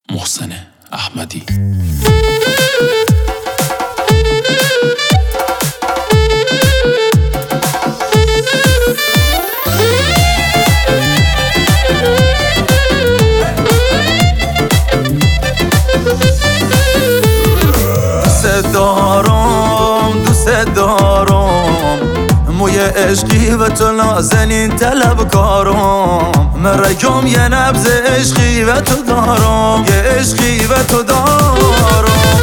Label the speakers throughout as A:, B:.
A: محسن احمدی.
B: دوست دارم موی عشقی و تو نازنین طلبکارم مرگم یه نبض عشقی و تو دارم یه عشقی و تو دارم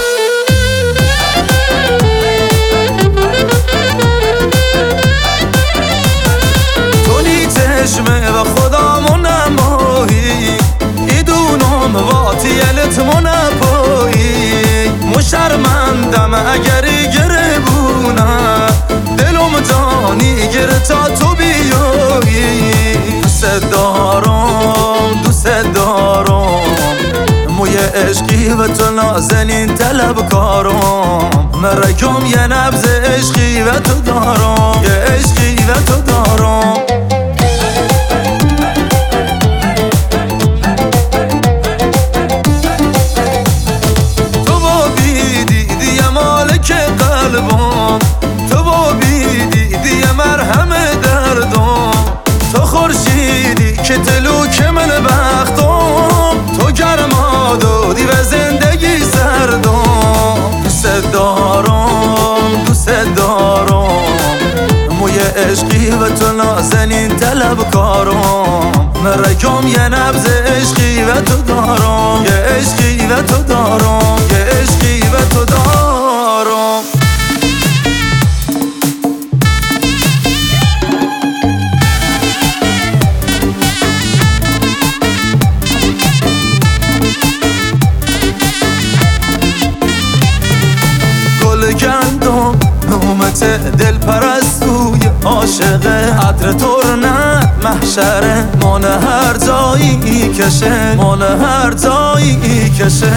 B: تو نی چشمه و خدامو نمایی ایدونم واتیلت منپایی مشرمندم اگری گره بونه دلم جانی گره تا تو بیایی دوست دارم موی عشقی و تو نازنین طلبکارم مرگم یه نبض عشقی و تو دارم یه عشقی و تو دارم تو با بیدیدی مرهم دردم تو خورشیدی که تلوک من بختم تو گرما دادی و زندگی سردم دوست دارم موی عشقی و تو نازنین طلبکارم مرگم یه نبض عشقی و تو دارم یه عشقی و تو دارم یه عشقی و تو دارم گندم نومت دل پرستوی عاشقه عطر ترنت محشره مال هر جایی کشه مال هر جایی کشه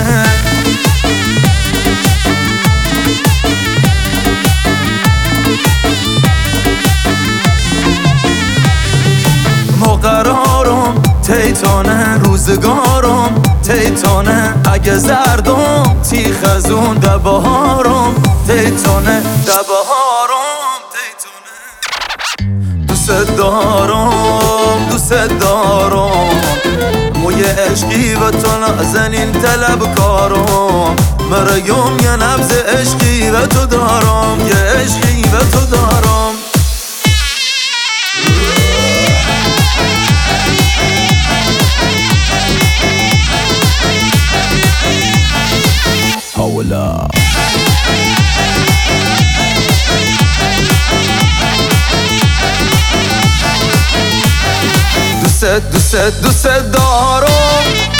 B: مقرارم تیتانه روزگارم تیتانه اگه زردم تیخ از اون دبهارم تیتانه دبهارم تیتانه دوست دارم موی عشقی و تو نازنین طلبکارم مرگم یه نبض عشقی و تو دارم یه عشقی و تو دارم
A: حالا
B: دوست دارم